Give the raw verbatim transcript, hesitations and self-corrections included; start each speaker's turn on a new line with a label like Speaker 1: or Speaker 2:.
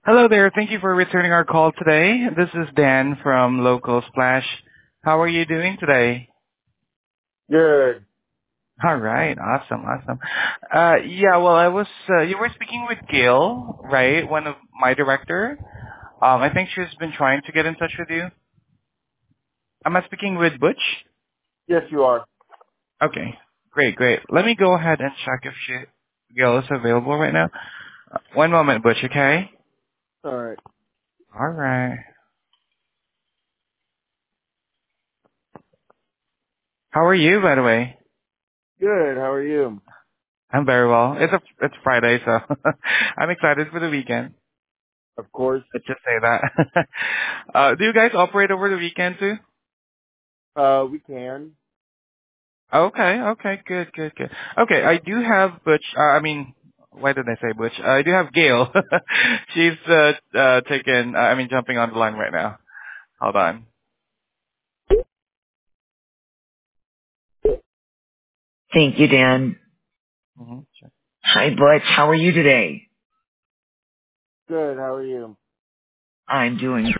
Speaker 1: Hello there. Thank you for returning our call today. This is Dan from Local Splash. How are you doing today?
Speaker 2: Good.
Speaker 1: All right. Awesome. Awesome. Uh, yeah, well, I was, uh, you were speaking with Gail, right? One of my director. Um, I think she's been trying to get in touch with you. Am I speaking with Butch?
Speaker 2: Yes, you are.
Speaker 1: Okay. Great, great. Let me go ahead and check if she, Gail is available right now. Uh, One moment, Butch, okay?
Speaker 2: All right.
Speaker 1: All right. How are you, by the way?
Speaker 2: Good. How are you?
Speaker 1: I'm very well. It's a it's Friday, so I'm excited for the weekend.
Speaker 2: Of course.
Speaker 1: Let's just say that. uh, do you guys operate over the weekend too?
Speaker 2: Uh, we can.
Speaker 1: Okay, okay, good, good, good. Okay, I do have Butch. Uh, I mean, why did I say Butch? Uh, I do have Gail. She's uh, uh taking. Uh, I mean, jumping on the line right now. Hold on.
Speaker 3: Thank you, Dan.
Speaker 1: hmm Sure.
Speaker 3: Hi, Butch. How are you today?
Speaker 2: Good. How are you?
Speaker 3: I'm doing